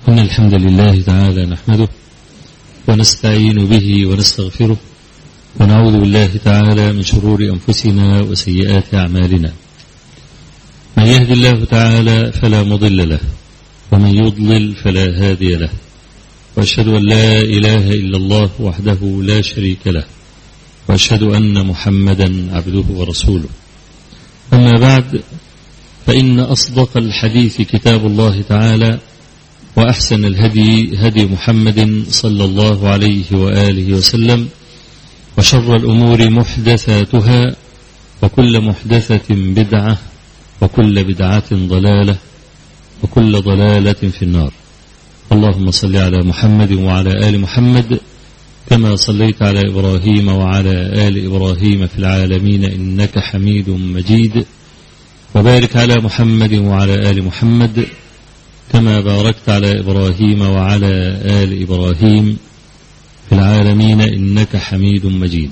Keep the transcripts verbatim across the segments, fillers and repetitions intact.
إن الحمد لله تعالى نحمده ونستعين به ونستغفره ونعوذ بالله تعالى من شرور أنفسنا وسيئات أعمالنا. من يهد الله تعالى فلا مضل له ومن يضلل فلا هادي له، وأشهد أن لا إله إلا الله وحده لا شريك له، وأشهد أن محمدا عبده ورسوله. أما بعد، فإن أصدق الحديث كتاب الله تعالى، وأحسن الهدي هدي محمد صلى الله عليه وآله وسلم، وشر الأمور محدثاتها، وكل محدثة بدعة، وكل بدعة ضلالة، وكل ضلالة في النار. اللهم صل على محمد وعلى آل محمد كما صليت على إبراهيم وعلى آل إبراهيم في العالمين إنك حميد مجيد، وبارك على محمد وعلى آل محمد كما باركت على إبراهيم وعلى آل إبراهيم في العالمين إنك حميد مجيد.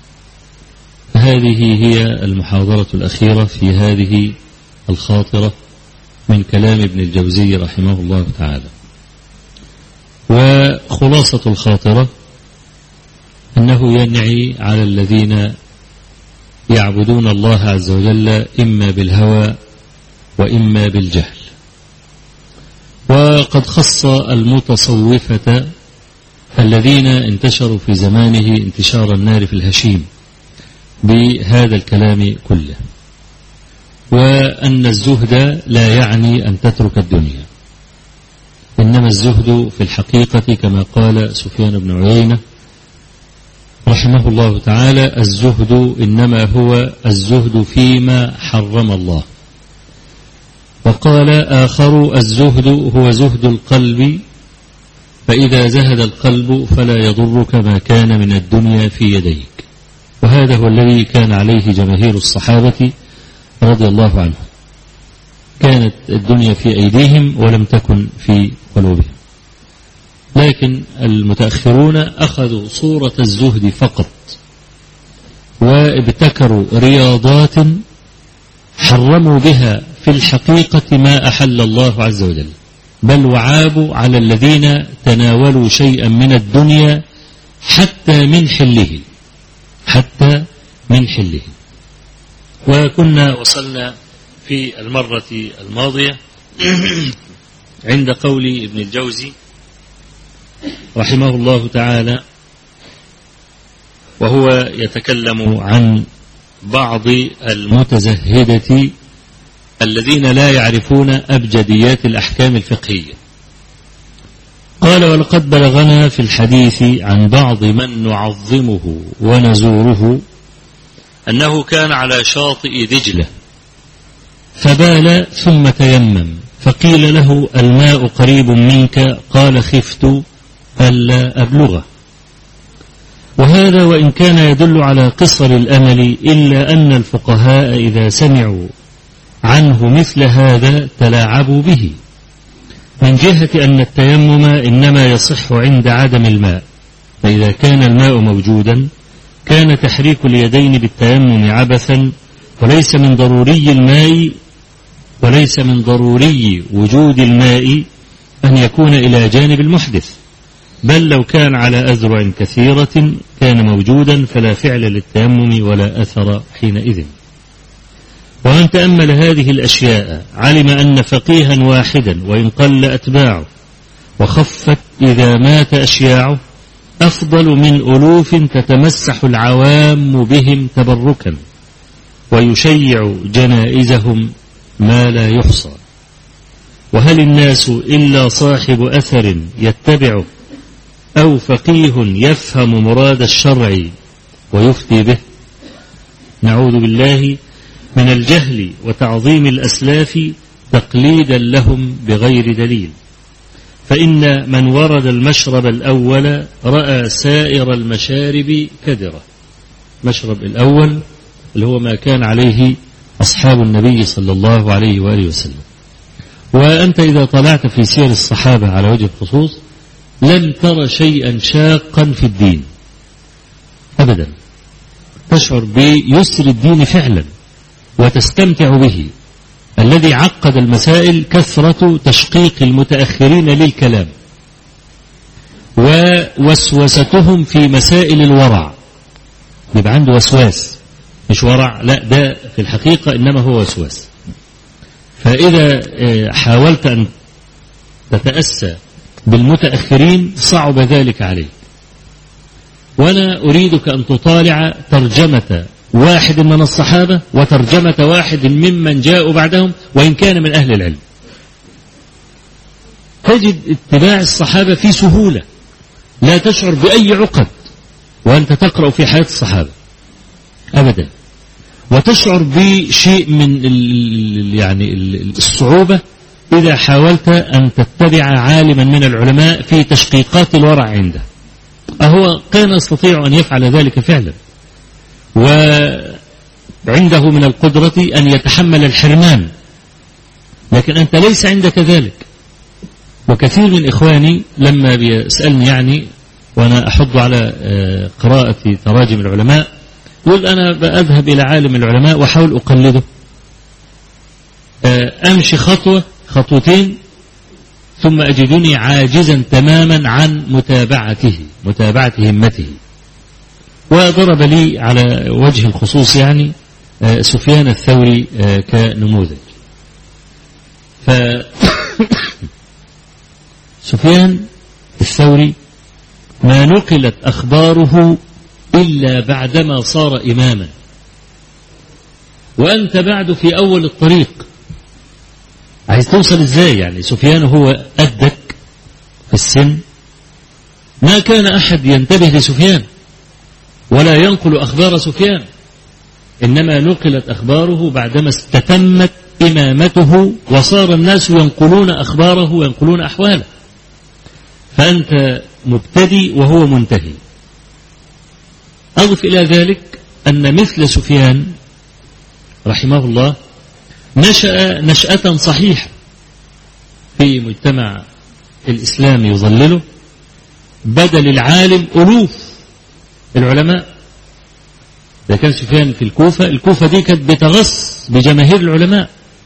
هذه هي المحاضرة الأخيرة في هذه الخاطرة من كلام ابن الجوزي رحمه الله تعالى. وخلاصة الخاطرة أنه ينعي على الذين يعبدون الله عز وجل إما بالهوى وإما بالجهل. وقد خص المتصوفة الذين انتشروا في زمانه انتشار النار في الهشيم بهذا الكلام كله، وأن الزهد لا يعني أن تترك الدنيا، إنما الزهد في الحقيقة كما قال سفيان بن عيينة رحمه الله تعالى: الزهد إنما هو الزهد فيما حرم الله. وقال آخر: الزهد هو زهد القلب، فإذا زهد القلب فلا يضرك ما كان من الدنيا في يديك. وهذا هو الذي كان عليه جماهير الصحابة رضي الله عنهم، كانت الدنيا في أيديهم ولم تكن في قلوبهم. لكن المتأخرون أخذوا صورة الزهد فقط، وابتكروا رياضات حرموا بها في الحقيقة ما أحل الله عز وجل، بل وعابوا على الذين تناولوا شيئا من الدنيا حتى من حله حتى من حله. وكنا وصلنا في المرة الماضية عند قول ابن الجوزي رحمه الله تعالى، وهو يتكلم عن بعض المتزهدة الذين لا يعرفون أبجديات الأحكام الفقهية. قال: ولقد بلغنا في الحديث عن بعض من نعظمه ونزوره أنه كان على شاطئ دجلة فبال ثم تيمم، فقيل له: الماء قريب منك، قال: خفت ألا أبلغه. وهذا وإن كان يدل على قصر الأمل، إلا أن الفقهاء إذا سمعوا عنه مثل هذا تلاعبوا به، من جهة أن التيمم إنما يصح عند عدم الماء، فإذا كان الماء موجودا كان تحريك اليدين بالتيمم عبثا، وليس من ضروري الماء وليس من ضروري وجود الماء أن يكون إلى جانب المحدث، بل لو كان على أذرع كثيرة كان موجودا فلا فعل للتيمم ولا أثر حينئذ. ومن تأمل هذه الأشياء علم أن فقيها واحدا وإن قل أتباعه وخفت إذا مات أشياعه أفضل من ألوف تتمسح العوام بهم تبركا ويشيع جنائزهم ما لا يحصى. وهل الناس إلا صاحب أثر يتبعه أو فقيه يفهم مراد الشرع ويفتي به؟ نعوذ بالله من الجهل وتعظيم الأسلاف تقليدا لهم بغير دليل. فإن من ورد المشرب الأول رأى سائر المشارب كدرة. مشرب الأول اللي هو ما كان عليه أصحاب النبي صلى الله عليه وآله وسلم. وأنت إذا طلعت في سير الصحابة على وجه الخصوص لن ترى شيئا شاقا في الدين أبدا، تشعر بيسر الدين فعلا وتستمتع به. الذي عقد المسائل كثرة تشقيق المتأخرين للكلام ووسوستهم في مسائل الورع. يبقى عنده وسواس، مش ورع، لا ده في الحقيقة إنما هو وسواس. فإذا حاولت أن تتأسى بالمتأخرين صعب ذلك عليك. وأنا أريدك أن تطالع ترجمة واحد من الصحابة وترجمة واحد ممن جاءوا بعدهم وإن كان من أهل العلم، تجد اتباع الصحابة في سهولة، لا تشعر بأي عقد وأنت تقرأ في حياة الصحابة أبدا، وتشعر بشيء من يعني الصعوبة إذا حاولت أن تتبع عالما من العلماء في تشقيقات الورع عنده. أهو كان يستطيع أن يفعل ذلك فعلا، وعنده من القدرة أن يتحمل الحرمان، لكن أنت ليس عندك ذلك. وكثير من إخواني لما بيسألني يعني وأنا أحض على قراءة تراجم العلماء يقول أنا بأذهب إلى عالم العلماء وأحاول أقلده، أمشي خطوة خطوتين ثم أجدني عاجزا تماما عن متابعته متابعة همته. وضرب لي على وجه الخصوص يعني سفيان الثوري كنموذج. ف سفيان الثوري ما نقلت أخباره إلا بعدما صار إماما، وأنت بعد في أول الطريق. عايز توصل إزاي يعني؟ سفيان هو أدك في السن، ما كان أحد ينتبه لسفيان ولا ينقل أخبار سفيان، إنما نقلت أخباره بعدما استتمت إمامته وصار الناس ينقلون أخباره وينقلون أحواله. فأنت مبتدي وهو منتهي. أضف إلى ذلك أن مثل سفيان رحمه الله نشأ نشأة صحيحة في مجتمع الإسلام يظلله، بدل العالم ألوف العلماء. إذا كان سفيان في الكوفة، الكوفة دي كانت بتغص بجماهير العلماء،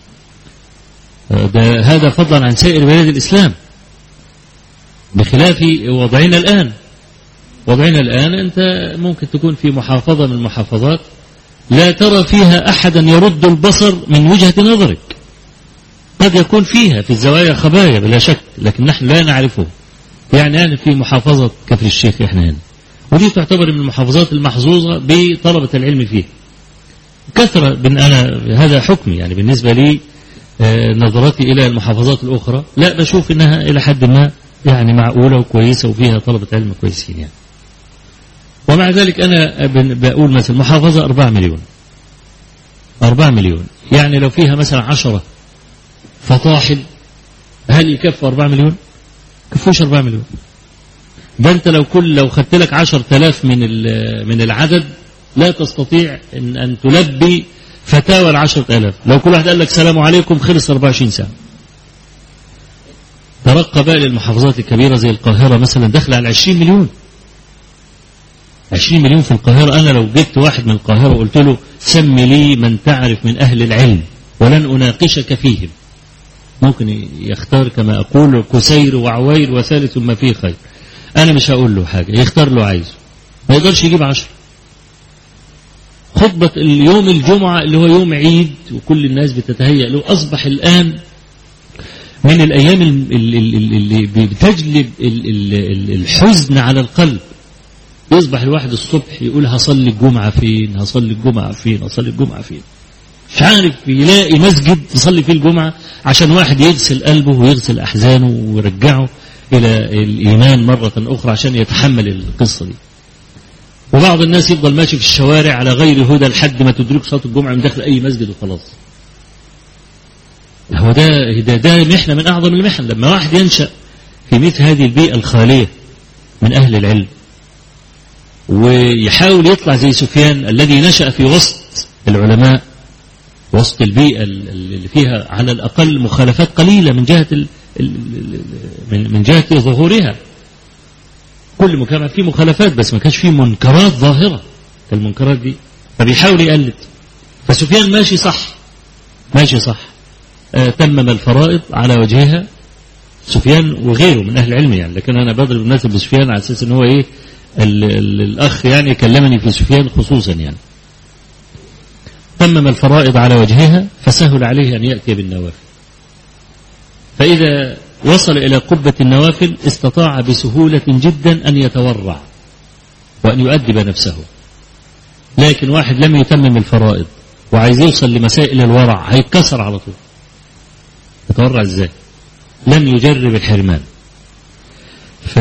هذا فضلا عن سائر بلاد الإسلام، بخلاف وضعنا الآن. وضعنا الآن أنت ممكن تكون في محافظة من المحافظات لا ترى فيها أحدا يرد البصر من وجهة نظرك، قد يكون فيها في الزوايا خبايا بلا شك، لكن نحن لا نعرفه. يعني أنا في محافظة كفر الشيخ إحنا هنا، ودي تعتبر من المحافظات المحظوظة بطلبة العلم فيه كثرة. بن أنا هذا حكمي يعني بالنسبة لي، نظرتي إلى المحافظات الأخرى لا بشوف إنها إلى حد ما يعني معقولة وكويسة وفيها طلبة علم كويسين يعني. ومع ذلك أنا بقول مثلا محافظة أربعة مليون أربعة مليون يعني لو فيها مثلا عشرة فطاحل هل يكفوا أربعة مليون؟ كفوش أربعة مليون. ده أنت لو كل لو خدت لك عشر تلاف من من العدد لا تستطيع أن, أن تلبي فتاوى العشرة آلاف. لو كل واحد قال لك سلام عليكم خلص أربعة وعشرين ساعة. ترقى بقى للمحافظات الكبيرة زي القاهرة مثلا دخل على عشرين مليون عشرين مليون في القاهرة. أنا لو جبت واحد من القاهرة وقلت له سمي لي من تعرف من أهل العلم ولن أناقشك فيهم، ممكن يختار كما أقول كسير وعوير وثالث ما فيه خير. أنا مش هقول له حاجة، يختار له عايزه، ما يقدرش يجيب عشر. خطبة اليوم الجمعة اللي هو يوم عيد وكل الناس بتتهيأ له أصبح الآن من الأيام اللي بتجلب الحزن على القلب. يصبح الواحد الصبح يقول هصلي الجمعة فين هصلي الجمعة فين هصلي الجمعة فين مش عارف يلاقي مسجد يصلي فيه الجمعة عشان واحد يغسل قلبه ويغسل أحزانه ويرجعه إلى الإيمان مرة أخرى عشان يتحمل القصة دي. وبعض الناس يفضل ماشي في الشوارع على غير هدى لحد ما تدرك صلاة الجمعة من داخل أي مسجد وخلاص. هو ده ده, ده محنة من أعظم المحن لما واحد ينشأ في مثل هذه البيئة الخالية من أهل العلم ويحاول يطلع زي سفيان الذي نشأ في وسط العلماء، وسط البيئة اللي فيها على الأقل مخالفات قليلة من جهة من جهة ظهورها. كل مجتمع فيه مخالفات بس ما كانش فيه منكرات ظاهرة كالمنكرات دي، فبيحاول يقلد. فسفيان ماشي صح ماشي صح تمم الفرائض على وجهها سفيان وغيره من أهل العلم يعني، لكن أنا بضرب الناس بسفيان على أساس إن هو إيه ال ال الأخ يعني كلمني في سفيان خصوصا يعني. تمم الفرائض على وجهها فسهل عليه أن يأتي بالنوافل، فإذا وصل إلى قبة النوافل استطاع بسهولة جدا أن يتورع وأن يؤدب نفسه. لكن واحد لم يتمم الفرائض وعايز يوصل لمسائل الورع هيتكسر على طول، يتورع ازاي؟ لم يجرب الحرمان. ف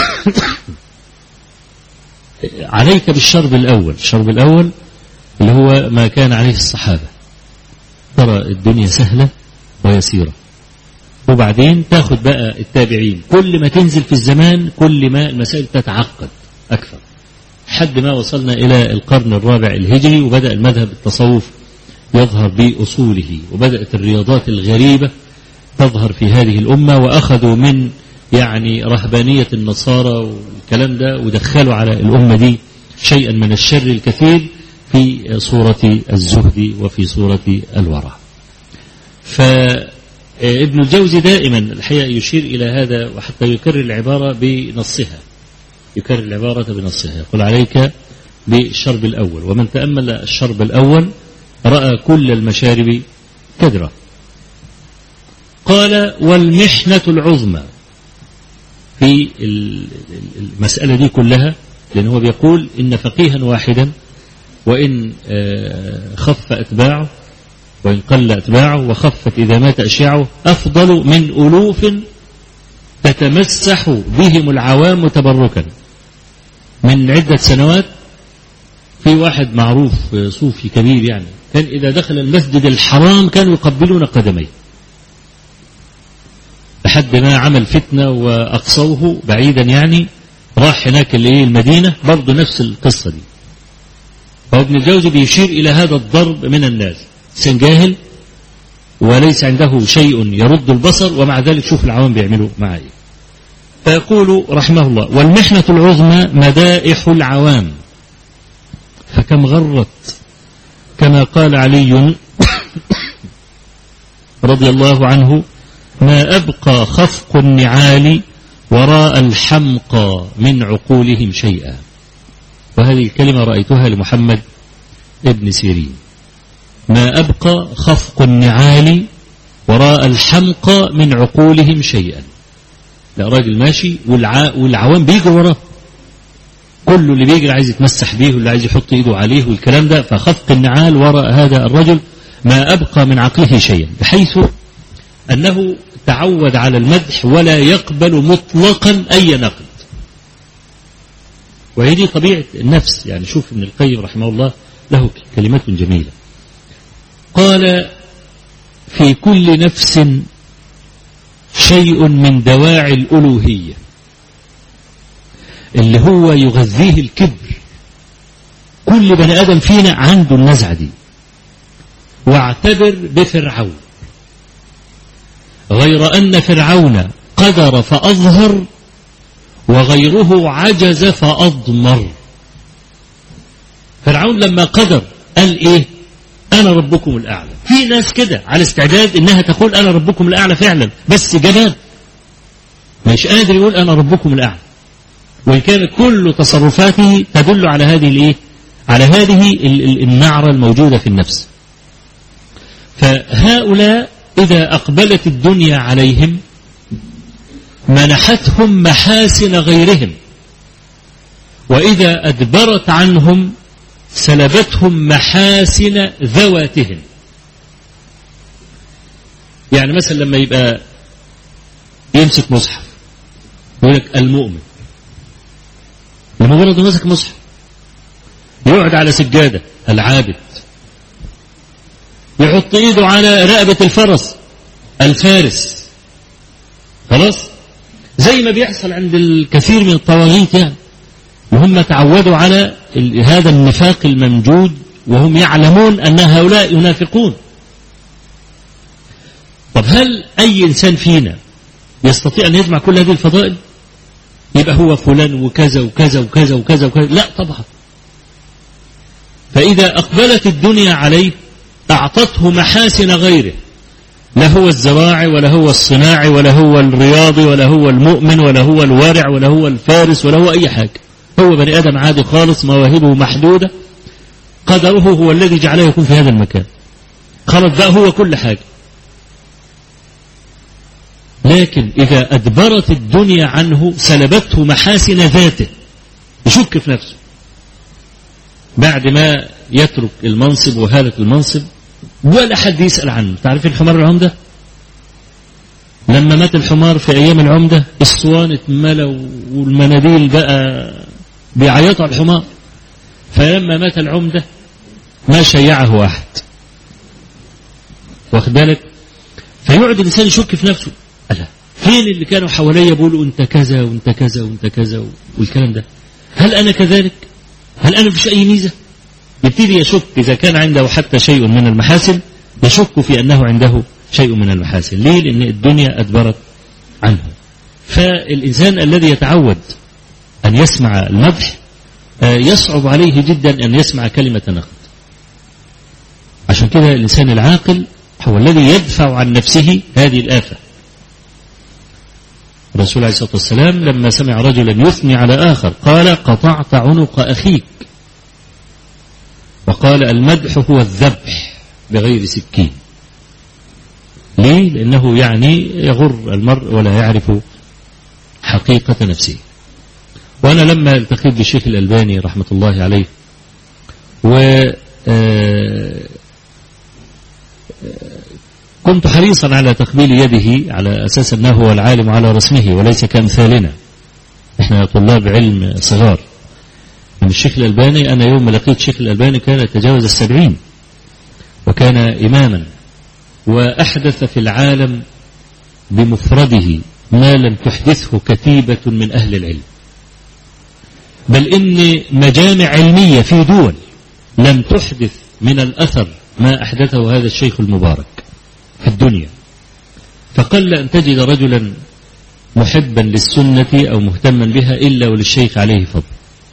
عليك بالشرب الأول، الشرب الأول اللي هو ما كان عليه الصحابة، ترى الدنيا سهلة ويسيرة، وبعدين تاخد بقى التابعين، كل ما تنزل في الزمان كل ما المسائل تتعقد أكثر، حد ما وصلنا إلى القرن الرابع الهجري وبدأ المذهب التصوف يظهر بأصوله، وبدأت الرياضات الغريبة تظهر في هذه الأمة، وأخذوا من يعني رهبانية النصارى والكلام ده ودخلوا على الأمة دي شيئا من الشر الكثير في صورة الزهد وفي صورة الورع. فابن الجوزي دائما الحقيقة يشير إلى هذا، وحتى يكرر العبارة بنصها، يكرر العبارة بنصها، يقول عليك بالشرب الأول، ومن تأمل الشرب الأول رأى كل المشارب كدرة. قال والمحنة العظمى في المسألة دي كلها، لأن هو بيقول إن فقيها واحدا وإن خف أتباعه وإن قل أتباعه وخفت إذا مات أشياعه أفضل من ألوف تتمسح بهم العوام تبركا. من عدة سنوات في واحد معروف صوفي كبير يعني، كان إذا دخل المسجد الحرام كانوا يقبلون قدميه، لحد ما عمل فتنة وأقصوه بعيدا يعني، راح هناك المدينة برضو نفس القصة دي. فابن الجوزي بيشير إلى هذا الضرب من الناس، إنسان جاهل وليس عنده شيء يرد البصر، ومع ذلك شوف العوام بيعملوا معه إيه. فيقول رحمه الله والمحنة العظمى مدائح العوام فكم غرت، كما قال علي رضي الله عنه ما أبقى خفق النعال وراء الحمقى من عقولهم شيئا. وهذه الكلمة رأيتها لمحمد ابن سيرين، ما أبقى خفق النعال وراء الحمقى من عقولهم شيئا. لا راجل ماشي والع... والعوام بيجروا وراه، كل اللي بيجري عايز يتمسح بيه واللي عايز يحط ايده عليه والكلام ده. فخفق النعال وراء هذا الرجل ما أبقى من عقله شيئا، بحيث أنه تعود على المدح ولا يقبل مطلقا أي نقد. وهي دي طبيعة النفس يعني. شوف ابن القيم رحمه الله له كلمات جميلة، قال في كل نفس شيء من دواعي الألوهية اللي هو يغذيه الكبر. كل بني آدم فينا عنده النزعة دي. واعتبر بفرعون، غير أن فرعون قدر فأظهر وغيره عجز فأضمر. فرعون لما قدر قال إيه؟ أنا ربكم الأعلى. في ناس كده على استعداد إنها تقول أنا ربكم الأعلى فعلا، بس جبان مش قادر يقول أنا ربكم الأعلى، وإن كانت كل تصرفاته تدل على هذه الإيه؟ على هذه النعرة الموجودة في النفس. فهؤلاء إذا أقبلت الدنيا عليهم منحتهم محاسن غيرهم، وإذا أدبرت عنهم سلبتهم محاسن ذواتهم. يعني مثلا لما يبقى يمسك مصحف يقول لك المؤمن، لمجرد مسك مصحف. يقعد على سجادة العابد، يحط ايده على رقبة الفرس الفارس. خلاص زي ما بيحصل عند الكثير من الطواغيت يعني، وهم تعودوا على هذا النفاق الممجود وهم يعلمون أن هؤلاء ينافقون. طب هل أي إنسان فينا يستطيع أن يجمع كل هذه الفضائل؟ يبقى هو فلان وكذا وكذا وكذا وكذا وكذا؟ لا طبعا. فإذا أقبلت الدنيا عليه أعطته محاسن غيره، لا هو الزراعي ولا هو الصناعي ولا هو الرياضي ولا هو المؤمن ولا هو الوارع ولا هو الفارس ولا هو أي حاجة. هو بني آدم عادي خالص، مواهبه محدودة، قدره هو الذي جعله يكون في هذا المكان، خلاص ده هو كل حاجة. لكن إذا أدبرت الدنيا عنه سلبته محاسن ذاته، يشك في نفسه بعد ما يترك المنصب وهالة المنصب ولا حد يسأل عنه. تعرف الحمار العمدة لما مات الحمار في أيام العمدة الصوان اتملوا والمناديل بقى بيعيطوا على الحمار، فلما مات العمدة ما شيعه أحد، واخد بالك؟ فيقعد الإنسان يشك في نفسه، ألا فين اللي كانوا حواليا يقولوا أنت كذا وأنت كذا وأنت كذا والكلام ده، هل أنا كذلك؟ هل أنا مفيش أي ميزة؟ يبتدي يشك إذا كان عنده حتى شيء من المحاسن، يشك في أنه عنده شيء من المحاسن. ليه؟ لأن الدنيا أدبرت عنه. فالإنسان الذي يتعود أن يسمع المدح يصعب عليه جدا أن يسمع كلمة نقد. عشان كده الإنسان العاقل هو الذي يدفع عن نفسه هذه الآفة. الرسول عليه الصلاة والسلام لما سمع رجلا يثني على آخر قال قطعت عنق أخيك، وقال المدح هو الذبح بغير سكين. ليه؟ لأنه يعني يغر المرء ولا يعرف حقيقة نفسه. وأنا لما التقيت بالشيخ الألباني رحمة الله عليه و كنت حريصا على تقبيل يده على أساس أنه هو العالم على رسمه وليس كأمثالنا، إحنا طلاب علم صغار. من الشيخ الألباني أنا يوم ما لقيت الشيخ الألباني كان يتجاوز السبعين، وكان إماما وأحدث في العالم بمفرده ما لم تحدثه كتيبة من أهل العلم، بل إن مجامع علمية في دول لم تحدث من الأثر ما أحدثه هذا الشيخ المبارك في الدنيا. فقل أن تجد رجلا محبا للسنة أو مهتما بها إلا وللشيخ عليه فضل.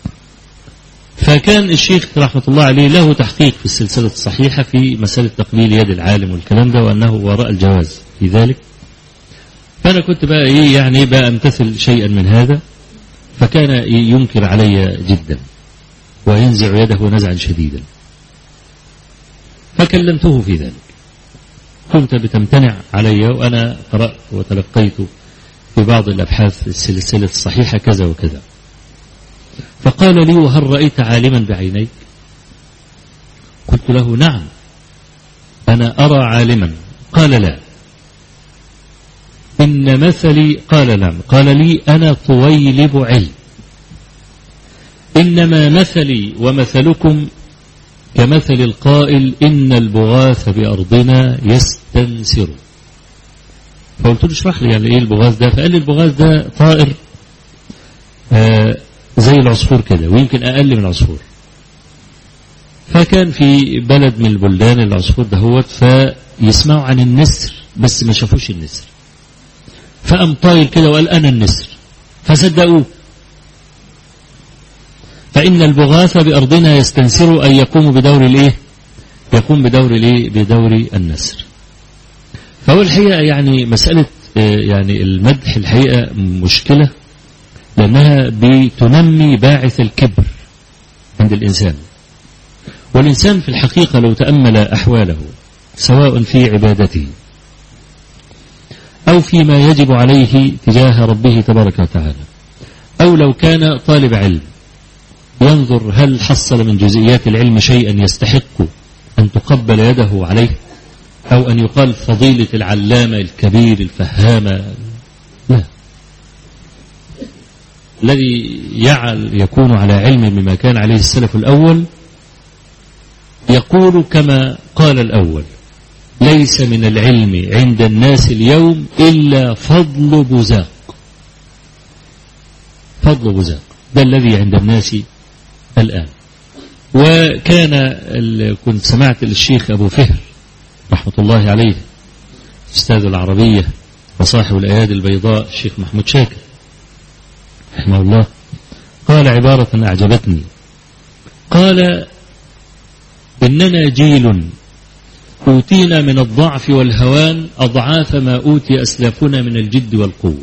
فكان الشيخ رحمة الله عليه له تحقيق في السلسلة الصحيحة في مسألة تقبيل يد العالم والكلام ده، وأنه وراء الجواز في ذلك. فأنا كنت بقى إيه يعني بقى أمتثل شيئا من هذا، فكان ينكر علي جدا وينزع يده نزعا شديدا، فكلمته في ذلك. كنت بتمتنع علي وأنا قرأت وتلقيت في بعض الأبحاث السلسلة الصحيحة كذا وكذا. فقال لي وهل رأيت عالما بعينيك؟ قلت له نعم أنا أرى عالما. قال لا إن مثلي، قال نعم، قال لي أنا طويلب علم، إنما مثلي ومثلكم كمثل القائل إن البغاث بأرضنا يستنسر. فقلت له اشرح لي يعني إيه البغاث ده؟ فقال لي البغاث ده طائر آه زي العصفور كده ويمكن أقل من العصفور. فكان في بلد من البلدان العصفور ده هو، فيسمعوا عن النسر بس ما شافوش النسر، فقام طاير كده وقال أنا النسر، فصدقوه. فإن البغاث بأرضنا يستنسر أن يقوم بدور الإيه؟ يقوم بدور الإيه؟ بدور النسر. فهو الحقيقة يعني مسألة يعني المدح الحقيقة مشكلة، لأنها بتنمي باعث الكبر عند الإنسان. والإنسان في الحقيقة لو تأمل أحواله سواء في عبادته أو فيما يجب عليه تجاه ربه تبارك وتعالى، أو لو كان طالب علم ينظر هل حصل من جزئيات العلم شيئا يستحق أن تقبل يده عليه، أو أن يقال فضيلة العلامة الكبير الفهامة. لا، الذي يكون على علم بما كان عليه السلف الأول يقول كما قال الأول: ليس من العلم عند الناس اليوم إلا فضل بزاق. فضل بزاق ده الذي عند الناس الآن. وكان كنت سمعت الشيخ أبو فهر رحمة الله عليه أستاذ العربية وصاحب الأيادي البيضاء الشيخ محمود شاكر رحمه الله قال عبارة أعجبتني، قال: إننا جيل أوتينا من الضعف والهوان أضعاف ما أوتي أسلافنا من الجد والقوة.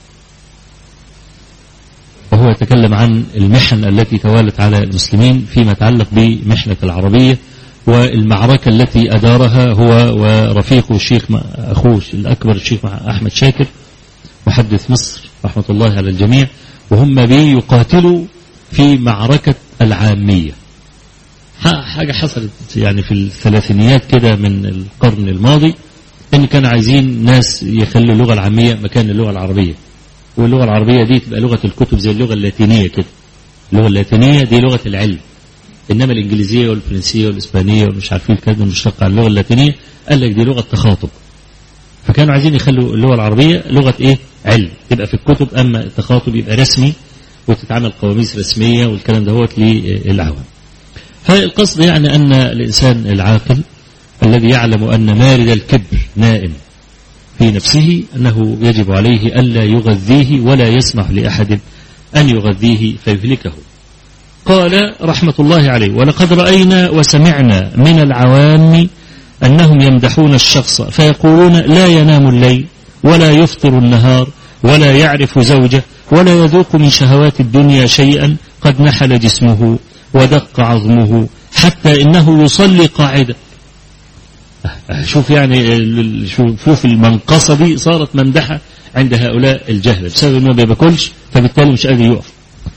وهو يتكلم عن المحن التي توالت على المسلمين فيما يتعلق بمحنة العربية والمعركة التي أدارها هو ورفيقه الشيخ أخوه الأكبر الشيخ أحمد شاكر محدث مصر رحمة الله على الجميع، وهم بيقاتلوا في معركة العامية. حاجة حصلت يعني في الثلاثينيات كده من القرن الماضي، إن كانوا عايزين ناس يخلوا اللغة العامية مكان اللغة العربية، واللغة العربية دي تبقى لغة الكتب زي اللغة اللاتينية كده. اللغة اللاتينية دي لغة العلم، إنما الإنجليزية والفرنسية والإسبانية ومش عارفين كده مشتقة عن اللغة اللاتينية، قال لك دي لغة تخاطب. فكانوا عايزين يخلوا اللغة العربية لغة إيه؟ علم، تبقى في الكتب، أما التخاطب يبقى رسمي وتتعمل قواميس رسمية والكلام دهوت للعوام. فالقصد يعني أن الإنسان العاقل الذي يعلم أن مارد الكبر نائم في نفسه أنه يجب عليه ألا يغذيه ولا يسمح لأحد أن يغذيه فيهلكه. قال رحمة الله عليه: ولقد رأينا وسمعنا من العوام أنهم يمدحون الشخص فيقولون لا ينام الليل ولا يفطر النهار ولا يعرف زوجه ولا يذوق من شهوات الدنيا شيئا قد نحل جسمه ودق عظمه حتى إنه يصلي قاعدا. شوف يعني شوف المنقصة دي صارت ممدحة عند هؤلاء الجهل بسبب أنه ما بياكلش فبالتالي مش قادر يقف.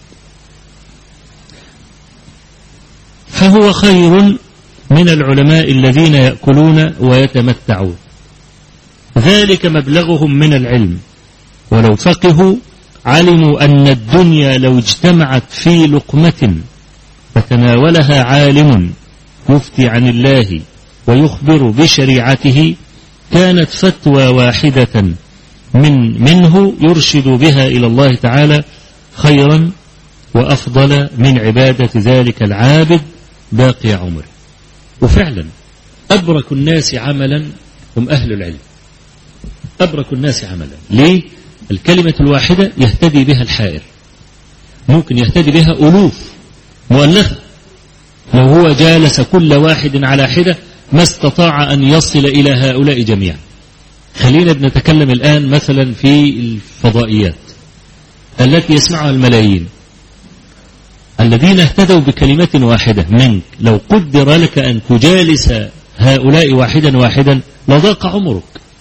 فهو خير من العلماء الذين يأكلون ويتمتعون، ذلك مبلغهم من العلم، ولو فقهوا علموا أن الدنيا لو اجتمعت في لقمة فتناولها عالم يفتي عن الله ويخبر بشريعته كانت فتوى واحدة من منه يرشد بها إلى الله تعالى خيرا وأفضل من عبادة ذلك العابد باقي عمره. وفعلا أبرك الناس عملا هم أهل العلم، أبرك الناس عملا. ليه؟ الكلمة الواحدة يهتدي بها الحائر، ممكن يهتدي بها ألوف مؤلفة. لو هو جالس كل واحد على حدة ما استطاع أن يصل إلى هؤلاء جميعا. خلينا بنتكلم الآن مثلا في الفضائيات التي يسمعها الملايين الذين اهتدوا بكلمة واحدة منك، لو قدر لك أن تجالس هؤلاء واحدا واحدا لضاق عمرك.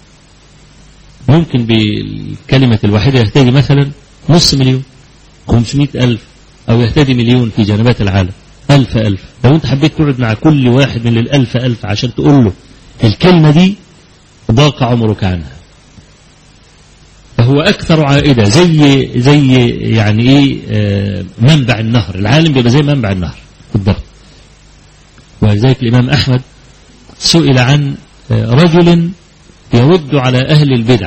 ممكن بالكلمة الواحدة يهتدي مثلا نص مليون، خمسمائة ألف، أو يهتدي مليون في جنبات العالم، ألف ألف. لو أنت حبيت تقعد مع كل واحد من الألف ألف عشان تقول له الكلمة دي ضاق عمرك عنها. فهو أكثر عائدة زي زي يعني إيه آه منبع النهر. العالم بيبقى زي منبع النهر بالضبط. ولذلك الإمام أحمد سئل عن آه رجل يرد على أهل البدع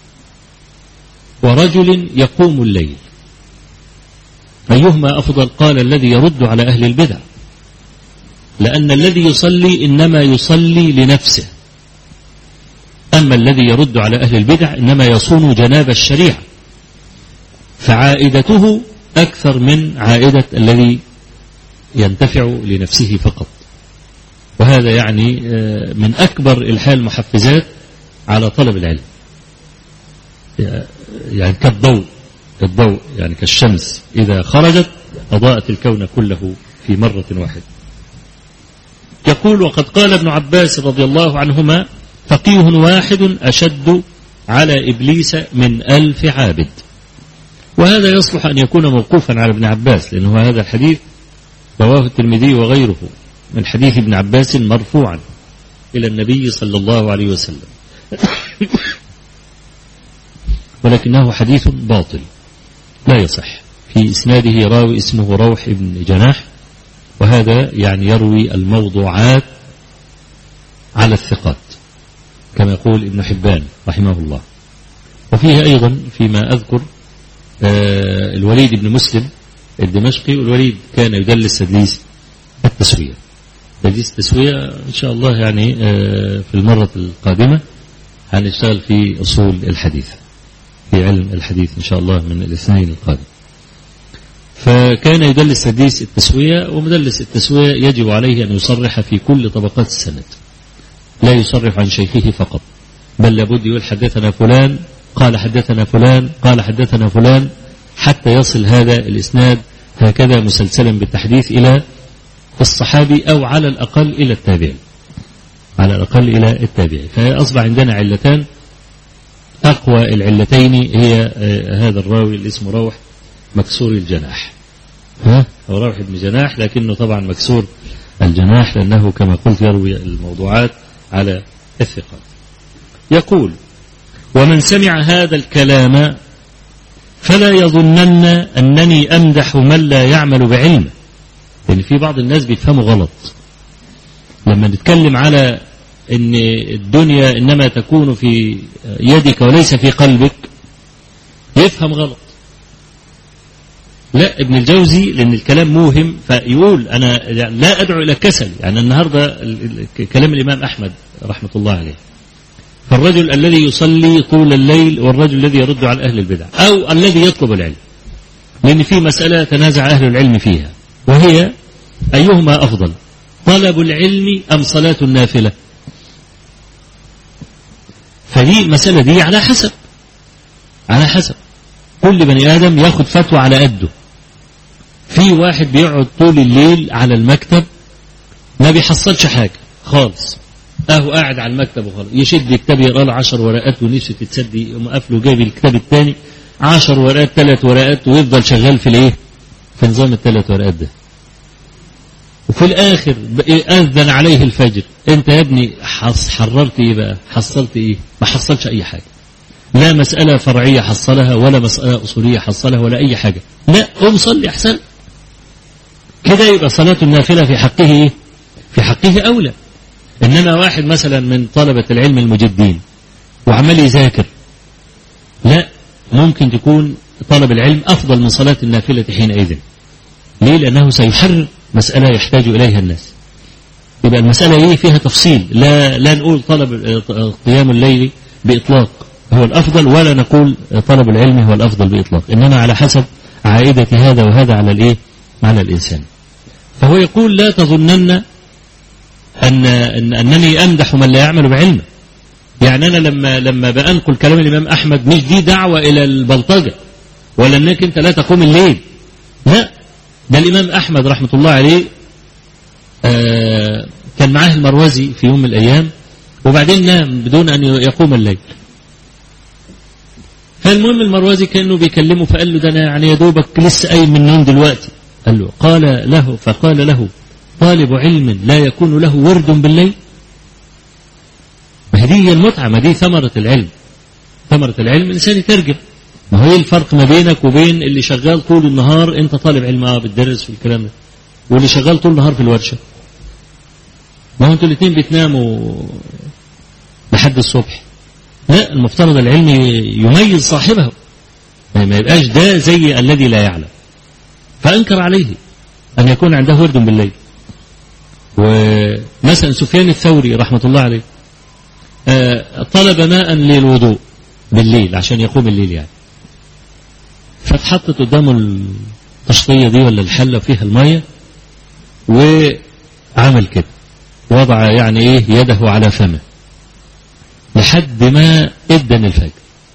ورجل يقوم الليل، أيهما أفضل؟ قال الذي يرد على أهل البدع، لأن الذي يصلي إنما يصلي لنفسه، أما الذي يرد على أهل البدع إنما يصون جناب الشريعة، فعائدته أكثر من عائدة الذي ينتفع لنفسه فقط. وهذا يعني من أكبر الحال المحفزات على طلب العلم، يعني كالضوء الضوء يعني كالشمس إذا خرجت أضاءت الكون كله في مرة واحدة. يقول: وقد قال ابن عباس رضي الله عنهما: فقيه واحد أشد على إبليس من ألف عابد. وهذا يصلح أن يكون موقوفا على ابن عباس، لأنه هذا الحديث رواه الترمذي وغيره من حديث ابن عباس مرفوعا إلى النبي صلى الله عليه وسلم ولكنه حديث باطل لا يصح، في إسناده راوي اسمه روح بن جناح، وهذا يعني يروي الموضوعات على الثقات كما يقول ابن حبان رحمه الله. وفيه أيضا فيما أذكر آه الوليد بن مسلم الدمشقي، والوليد كان يدلس تدليس التسوية. تدليس التسوية إن شاء الله يعني آه في المرة القادمة هنشتغل في أصول الحديث، في علم الحديث إن شاء الله من الاثنين القادم. فكان يدلس تدليس التسوية، ومدلس التسوية يجب عليه أن يصرح في كل طبقات السند، لا يصرح عن شيخه فقط، بل لابد يقول حدثنا فلان قال حدثنا فلان قال حدثنا فلان، حتى يصل هذا الإسناد هكذا مسلسلا بالتحديث إلى الصحابي أو على الأقل إلى التابعي، على الأقل إلى التابعي. فأصبح عندنا علتان، أقوى العلتين هي هذا الراوي اللي اسمه روح مكسور الجناح، ها هو روح ابن جناح لكنه طبعا مكسور الجناح لأنه كما قلت يروي الموضوعات على الثقات. يقول: ومن سمع هذا الكلام فلا يظنن أنني أمدح من لا يعمل بعلمه، لأن في بعض الناس بيفهموا غلط لما نتكلم على أن الدنيا إنما تكون في يدك وليس في قلبك، يفهم غلط. لا، ابن الجوزي لأن الكلام موهم فيقول أنا لا أدعو إلى كسل. يعني النهاردة كلام الإمام أحمد رحمة الله عليه، فالرجل الذي يصلي طول الليل والرجل الذي يرد على أهل البدع أو الذي يطلب العلم، لأن في مسألة تنازع أهل العلم فيها، وهي أيهما أفضل، طلب العلم أم صلاة النافلة؟ فدي المسألة دي على حسب على حسب كل بني آدم ياخد فتوى على قده. في واحد بيقعد طول الليل على المكتب ما بيحصلش حاجة خالص، اهو قاعد على المكتب وخلاص، يشد كتاب يقرا له عشر ورقات ونفسه تتسدي، يقوم قافله جايب الكتاب الثاني عشر ورقات ثلاث ورقات ويفضل شغال في الايه؟ في نظام الثلاث ورقات ده. وفي الاخر اذن عليه الفجر، انت يا ابني حررت ايه بقى؟ حصلت ايه؟ ما حصلش اي حاجه، لا مساله فرعيه حصلها ولا مساله اصوليه حصلها ولا اي حاجه. لا، قوم صلي احسن. كده يبقى صلاه النافله في حقه ايه؟ في حقه اولى. إنما واحد مثلا من طلبة العلم المجدين وعمال يذاكر، لا، ممكن تكون طلب العلم أفضل من صلاة النافلة حينئذ. ليه؟ لأنه سيحرر مسألة يحتاج إليها الناس. يبقى المسألة إيه؟ فيها تفصيل، لا لا نقول طلب قيام الليل بإطلاق هو الأفضل، ولا نقول طلب العلم هو الأفضل بإطلاق، إنما على حسب عائدة هذا وهذا على الإيه؟ على الإنسان. فهو يقول: لا تظنن أن أنني أمدح من لا يعمل بعلمه. يعني أنا لما لما بأنقل كلام الإمام أحمد مش دي دعوة إلى البلطجة ولا أنك أنت لا تقوم الليل، لا، ده الإمام أحمد رحمة الله عليه آه كان معاه المروزي في يوم من الأيام وبعدين نام بدون أن يقوم الليل. فالمهم المروزي كأنه بيكلمه فقال له: ده أنا يعني يا دوبك لسه قايم من النوم دلوقتي. قال له قال له فقال له: طالب علم لا يكون له ورد بالليل؟ ما هي المتعة، ما دي ثمرة العلم. ثمرة العلم الإنسان يترجم. ما هو الفرق ما بينك وبين اللي شغال طول النهار، أنت طالب علم اه بتدرس والكلام ده، واللي شغال طول النهار في الورشة؟ ما هو انتوا الاثنين بتناموا لحد الصبح. لا، المفترض العلم يميز صاحبه، ما يبقاش ده زي الذي لا يعلم. فأنكر عليه أن يكون عنده ورد بالليل. ومثلا سفيان الثوري رحمة الله عليه طلب ماء للوضوء بالليل عشان يقوم الليل يعني، فاتحطت قدامه التشطية دي ولا الحلة فيها المية وعمل كده، وضع يعني ايه يده على فمه لحد ما ادن الفجر.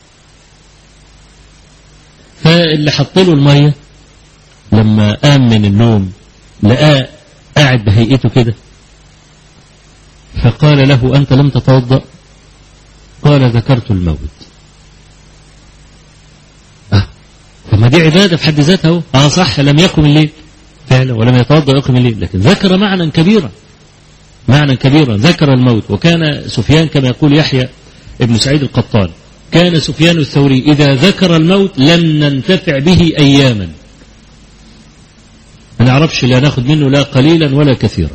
فاللي حط له المية لما قام من النوم لقاه قاعد بهيئته كده، فقال له: أنت لم تتوضأ؟ قال: ذكرت الموت. آه. فما دي عبادة في حد ذاتها. اه صح، لم يقم الليل فعلا ولم يتوضأ يقم الليل، لكن ذكر معنى كبيرا، معنى كبيرا، ذكر الموت. وكان سفيان كما يقول يحيى ابن سعيد القطان: كان سفيان الثوري إذا ذكر الموت لم ننتفع به أياما، ما نعرفش لا ناخذ منه لا قليلا ولا كثيرا.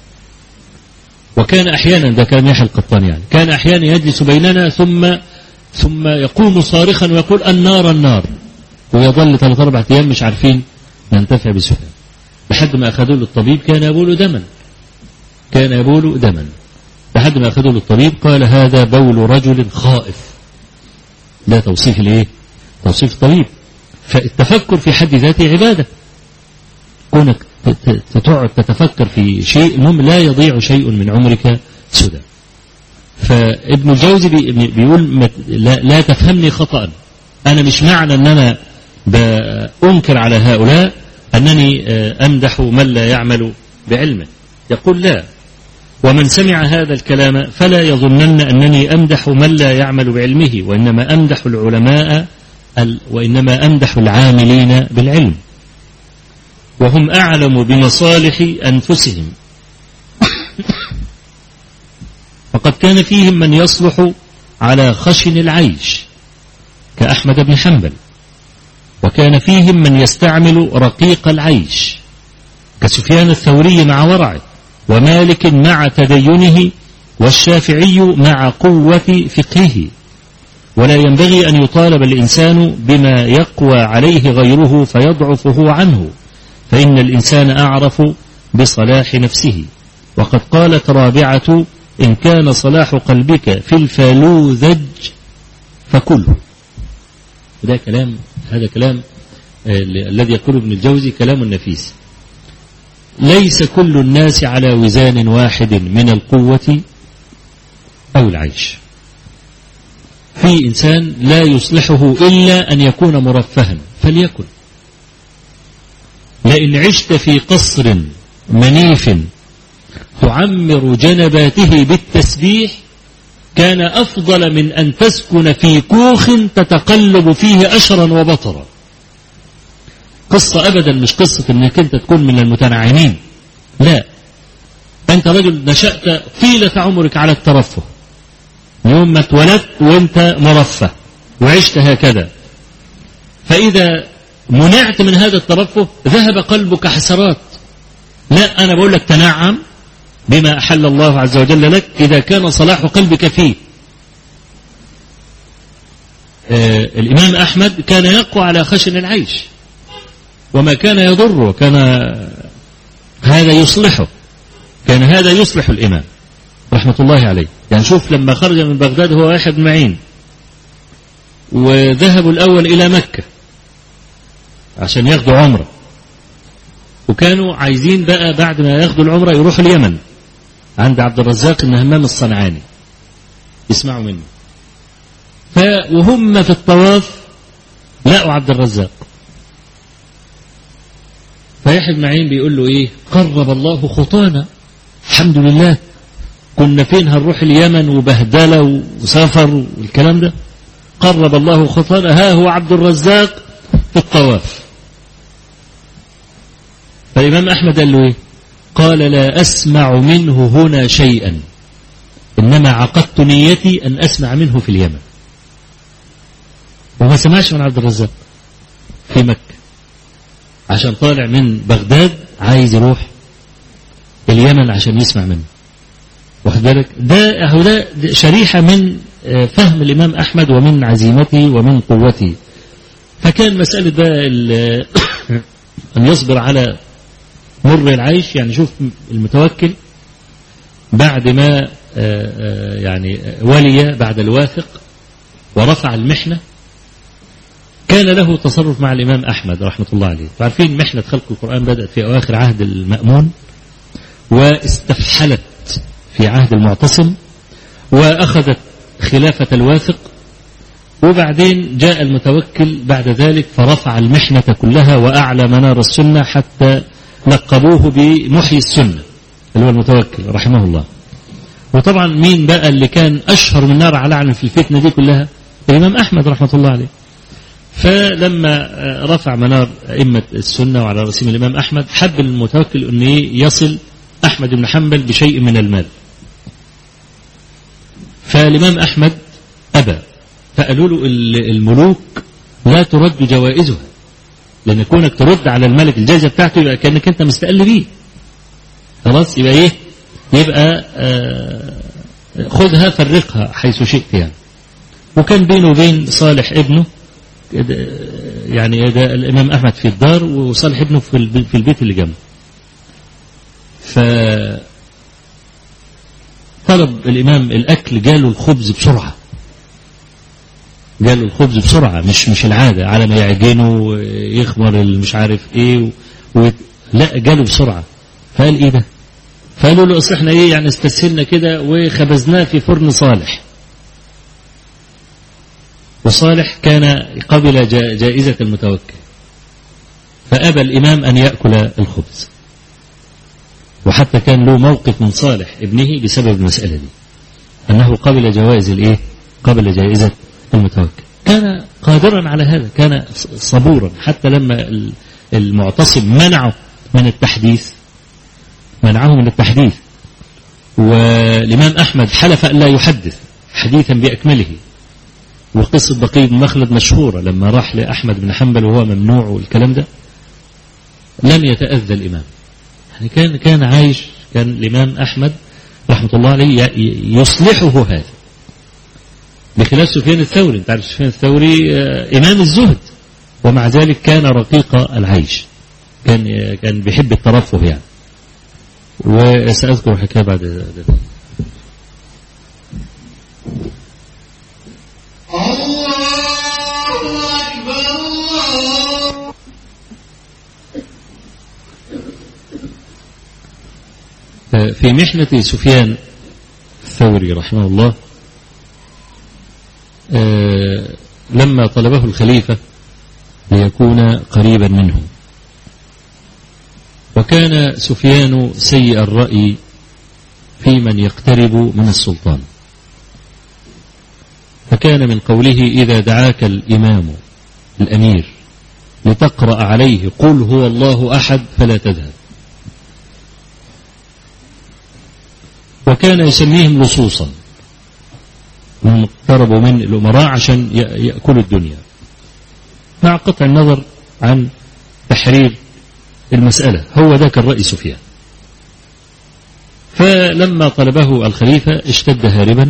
وكان أحيانا، ده كان يحيى القطان يعني، كان أحيانا يجلس بيننا ثم ثم يقوم صارخا ويقول: النار النار، ويظل ثلاث أربع أيام مش عارفين ننتفع بسفيان، لحد ما أخذوه للطبيب كان يبول دما، كان يبول دما لحد ما أخذوه للطبيب قال: هذا بول رجل خائف. لا توصيف الايه؟ توصيف الطبيب. فالتفكر في حد ذاته عبادة، كونك تقعد تتفكر في شيء، المهم لا يضيع شيء من عمرك سدى. فابن الجوزي بيقول لا, لا تفهمني خطأ، أنا مش معنى أن أنا بأنكر على هؤلاء أنني أمدح من لا يعمل بعلمه. يقول لا، ومن سمع هذا الكلام فلا يظنن أنني أمدح من لا يعمل بعلمه، وإنما أمدح العلماء وإنما أمدح العاملين بالعلم، وهم أعلم بمصالح أنفسهم. فقد كان فيهم من يصلح على خشن العيش كأحمد بن حنبل، وكان فيهم من يستعمل رقيق العيش كسفيان الثوري مع ورعه، ومالك مع تدينه، والشافعي مع قوة فقهه. ولا ينبغي أن يطالب الإنسان بما يقوى عليه غيره فيضعف هو عنه، فإن الإنسان أعرف بصلاح نفسه. وقد قالت رابعة: إن كان صلاح قلبك في الفلوذج فكله. هذا كلام هذا كلام الذي يقوله ابن الجوزي كلام نفيس. ليس كل الناس على وزان واحد من القوة أو العيش. في إنسان لا يصلحه إلا أن يكون مرفها فليكن. لئن عشت في قصر منيف تعمر جنباته بالتسبيح كان أفضل من أن تسكن في كوخ تتقلب فيه أشرا وبطرا. قصة أبدا مش قصة أنك أنت تكون من المتنعمين، لا، أنت رجل نشأت طيلة عمرك على الترفه، يوم ما اتولدت وأنت مرفه وعشت هكذا، فإذا منعت من هذا الترفه ذهب قلبك حسرات. لا، أنا بقول لك تنعم بما أحل الله عز وجل لك إذا كان صلاح قلبك فيه. آه الإمام أحمد كان يقوى على خشن العيش، وما كان يضره كان هذا يصلحه، كان هذا يصلح الإمام رحمة الله عليه. يعني شوف لما خرج من بغداد هو واحد معين، وذهبوا الأول إلى مكة عشان ياخدوا عمرة، وكانوا عايزين بقى بعد ما ياخدوا العمرة يروحوا اليمن عند عبد الرزاق بن همام الصنعاني يسمعوا منه. فوهم في الطواف لقوا عبد الرزاق، فيحيى بن معين بيقول له ايه؟ قرب الله خطانا، الحمد لله، كنا فين هنروح اليمن وبهدلة وسفر والكلام ده، قرب الله خطانا، ها هو عبد الرزاق في الطواف. فالإمام أحمد قال له ايه؟ قال لا أسمع منه هنا شيئا، إنما عقدت نيتي أن أسمع منه في اليمن. وما سمعش من عبد الرزاق في مكة عشان طالع من بغداد عايز يروح اليمن عشان يسمع منه. واخد بالك؟ ده هو ده شريحة من فهم الإمام أحمد ومن عزيمته ومن قوته. فكان مسألة بقى أن يصبر على مر العيش. يعني شوف المتوكل بعد ما يعني ولي بعد الواثق ورفع المحنة كان له تصرف مع الإمام أحمد رحمة الله عليه. عارفين محنة خلق القرآن بدأت في أواخر عهد المأمون واستفحلت في عهد المعتصم وأخذت خلافة الواثق، وبعدين جاء المتوكل بعد ذلك فرفع المحنة كلها وأعلى منار السنة حتى لقبوه بمحيي السنة اللي هو المتوكل رحمه الله. وطبعا مين بقى اللي كان أشهر من نار على علم في الفتنة دي كلها؟ الإمام أحمد رحمة الله عليه. فلما رفع منار أئمة السنة وعلى رأسهم الإمام أحمد حب المتوكل أن يصل أحمد بن حنبل بشيء من المال، فالإمام أحمد أبى، فقالوا له الملوك لا ترد جوائزها، لأن كونك ترد على الملك الجائزة بتاعته يبقى كأنك أنت مستقل بيه، خلاص يبقى إيه؟ يبقى آه خذها فرقها حيث شئت يعني. وكان بينه وبين صالح ابنه يعني ده الإمام أحمد في الدار وصالح ابنه في البيت اللي جنبه. فطلب الإمام الأكل، جاله الخبز بسرعة، جاله الخبز بسرعة مش مش العادة على ما يعجنه ويخمر مش عارف إيه و... و... لا جاله بسرعة. فقال إيه ده؟ فقالوا له اصل احنا ايه يعني استسهلنا كده وخبزناه في فرن صالح، وصالح كان قبل جائزة المتوكل، فأبى الإمام أن يأكل الخبز، وحتى كان له موقف من صالح ابنه بسبب المسألة دي، أنه قبل جوائز الإيه؟ قبل جائزة المتوكل. كان قادرا على هذا، كان صبورا، حتى لما المعتصم منعه من التحديث منعه من التحديث والإمام أحمد حلف أن لا يحدث حديثا بأكمله. وقصة بقي بن مخلد مشهورة، لما راح لأحمد بن حنبل وهو ممنوع والكلام ده، لم يتأذى الإمام، يعني كان كان عايش، كان الإمام أحمد رحمة الله عليه يصلحه هذا، بخلاف سفيان الثوري. انت عارف سفيان الثوري إمام الزهد، ومع ذلك كان رقيق العيش، كان كان بيحب الترفه يعني. وسأذكر حكاية بعد ذلك. في محنة سفيان الثوري رحمه الله لما طلبه الخليفة ليكون قريبا منه، وكان سفيان سيء الرأي في من يقترب من السلطان، فكان من قوله إذا دعاك الإمام الأمير لتقرأ عليه قل هو الله أحد فلا تذهب. وكان يسميهم لصوصا، هم اقتربوا من الأمراء عشان يأكلوا الدنيا، مع قطع النظر عن تحرير المسألة. هو ذاك الرأي سفيان. فلما طلبه الخليفة اشتد هاربا،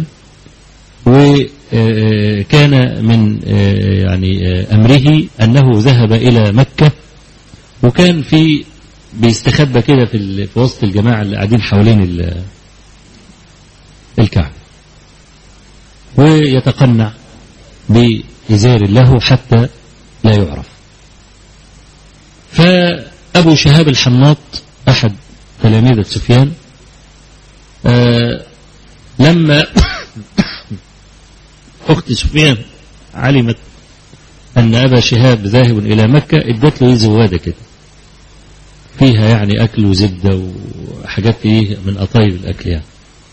وكان من يعني أمره أنه ذهب إلى مكة، وكان في بيستخبى كده في وسط الجماعة اللي قاعدين حوالين الكعبة، ويتقنع بإزار له حتى لا يعرف. فأبو شهاب الحناط أحد تلاميذ سفيان لما أخت سفيان علمت أن أبا شهاب ذاهب إلى مكة ادت له زوادة كده فيها يعني أكل وزبدة وحاجات إيه من أطايب الأكل يعني.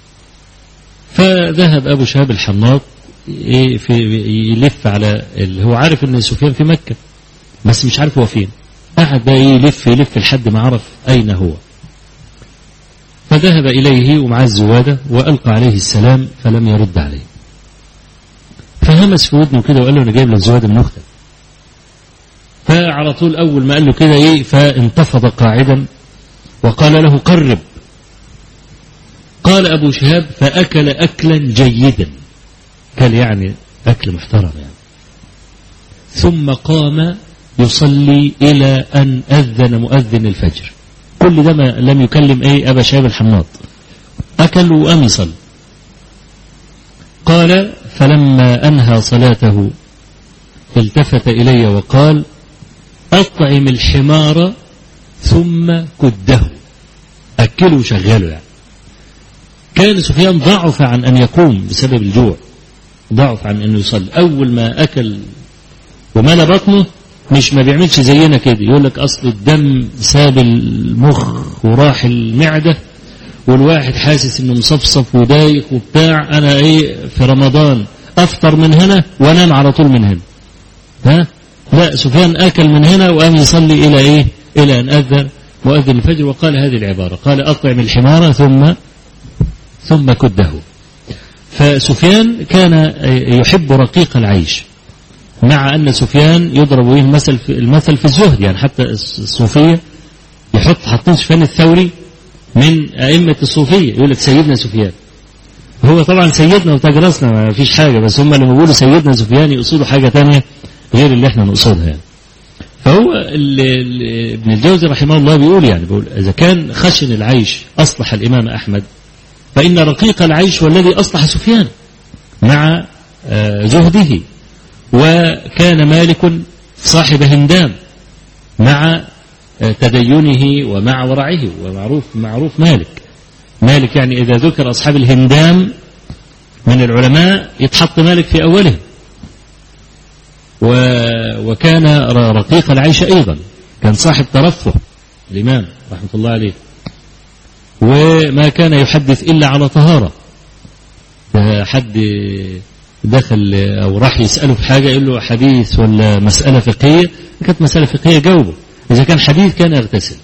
فذهب أبو شهاب الحناط إيه في يلف على اللي هو عارف أن سفيان في مكة بس مش عارف هو فين، قعد بقى يلف يلف لحد ما عرف أين هو، فذهب إليه ومعاه الزوادة وألقى عليه السلام فلم يرد عليه، فهمس في ودنه كده وقال له أنا جايب لك زوادة من أختك. فعلى طول أول ما قال له كده إيه فانتفض قاعدا وقال له قرب. قال أبو شهاب فأكل أكلا جيدا، كان يعني أكل محترم يعني، ثم قام يصلي إلى أن أذن مؤذن الفجر. كل ده ما لم يكلم أي أبا شهاب الحناط، أكل وقام يصلي. قال فلما أنهى صلاته التفت إلي وقال أطعم الحمار ثم كده، أكله وشغله يعني. كان سفيان ضعف عن أن يقوم بسبب الجوع، ضعف عن أنه يصلي. أول ما أكل وملى بطنه مش ما بيعملش زينا كده يقول لك أصل الدم ساب المخ وراح المعدة والواحد حاسس انه مصفصف ودايق وبتاع، انا ايه في رمضان افطر من هنا وانام على طول من هنا. ها لا، سفيان اكل من هنا وقام يصلي الى ايه الى ان اذن مؤذن الفجر وقال هذه العبارة، قال اطعم الحمار ثم ثم كده. فسفيان كان يحب رقيق العيش، مع ان سفيان يضرب به المثل في المثل في الزهد يعني. حتى الصوفية يحط حاطين سفيان الثوري من أئمة الصوفية، يقول لك سيدنا سفيان. هو طبعا سيدنا وتاج راسنا ما فيش حاجة، بس هم لما بيقولوا سيدنا سفيان يقصدوا حاجة تانية غير اللي احنا نقصدها يعني. فهو ابن الجوزي رحمه الله بيقول يعني بيقول إذا كان خشن العيش أصلح الإمام أحمد، فإن رقيق العيش والذي أصلح سفيان مع زهده. وكان مالك صاحب هندام مع تدينه ومع ورعه، ومعروف معروف مالك مالك يعني إذا ذكر أصحاب الهندام من العلماء يتحط مالك في أوله. وكان رقيق العيش أيضا، كان صاحب ترفه الإمام رحمة الله عليه، وما كان يحدث إلا على طهارة. حد دخل أو راح يسأله في حاجة يقول له حديث ولا مسألة فقهية، كانت مسألة فقهية جاوبه، إذا كان حديث كان يغتسل.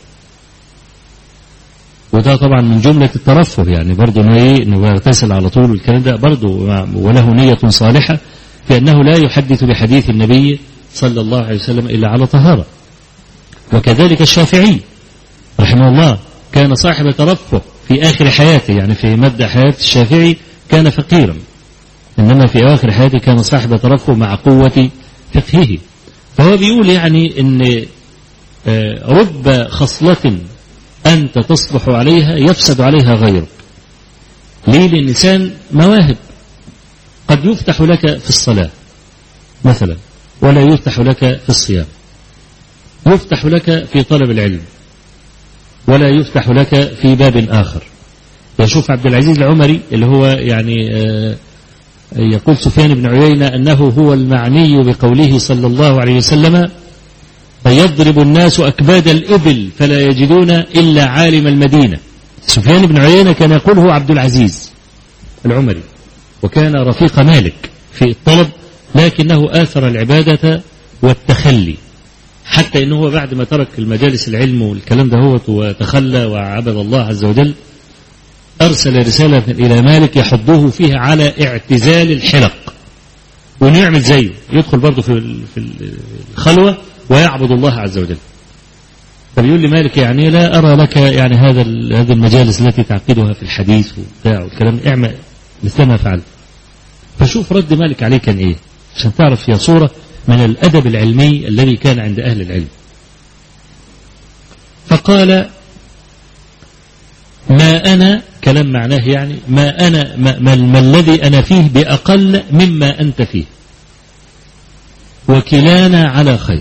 وده طبعا من جملة الترفه، يعني برضه إنه يغتسل على طول، والكلام ده برضه وله نية صالحة في أنه لا يحدث بحديث النبي صلى الله عليه وسلم إلا على طهارة. وكذلك الشافعي رحمه الله كان صاحب ترفه في آخر حياته، يعني في مبدأ حياة الشافعي كان فقيرا، إنما في آخر حياته كان صاحب ترفه مع قوة فقهه. فهو بيقول يعني إن رب خصلة أنت تصلح عليها يفسد عليها غيرك. ليه؟ لأن الإنسان مواهب، قد يفتح لك في الصلاة مثلا ولا يفتح لك في الصيام، يفتح لك في طلب العلم ولا يفتح لك في باب آخر. يشوف عبد العزيز العمري اللي هو يعني يقول سفيان بن عيينة أنه هو المعني بقوله صلى الله عليه وسلم فيضرب الناس أكباد الإبل فلا يجدون إلا عالم المدينة. سفيان بن عيينة كان يقول هو عبد العزيز العمري، وكان رفيق مالك في الطلب، لكنه آثر العبادة والتخلي، حتى إنه بعد ما ترك المجالس العلم والكلام ده هو وتخلى وعبد الله عز وجل أرسل رسالة إلى مالك يحضه فيها على اعتزال الحلق، ونعمل زيه يدخل برضه في الخلوة ويعبد الله عز وجل. فبيقول لي مالك يعني لا أرى لك يعني هذا هذه المجالس التي تعقدها في الحديث وبتاع والكلام، اعمل مثل ما فعل. فشوف رد مالك عليه كان إيه، عشان تعرف فيها صورة من الأدب العلمي الذي كان عند أهل العلم. فقال ما أنا، كلام معناه يعني ما أنا ما, ما, ما الذي أنا فيه بأقل مما أنت فيه، وكلانا على خير،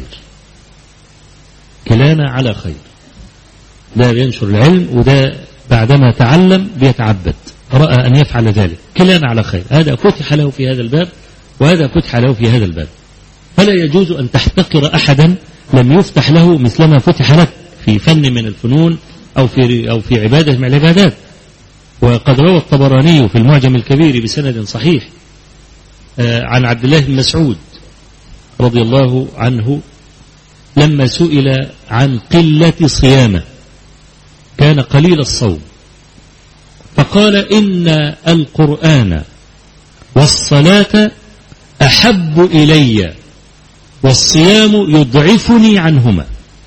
كلانا على خير. ده بينشر العلم وده بعدما تعلم بيتعبد، رأى أن يفعل ذلك، كلانا على خير. هذا فتح له في هذا الباب وهذا فتح له في هذا الباب، فلا يجوز أن تحتقر أحدا لم يفتح له مثلما فتح لك في فن من الفنون أو في أو في عبادة من العبادات. وقد روى الطبراني في المعجم الكبير بسند صحيح عن عبد الله بن مسعود رضي الله عنه لما سئل عن قلة صيامه، كان قليل الصوم، فقال إن القرآن والصلاة أحب إلي والصيام يضعفني عنهما.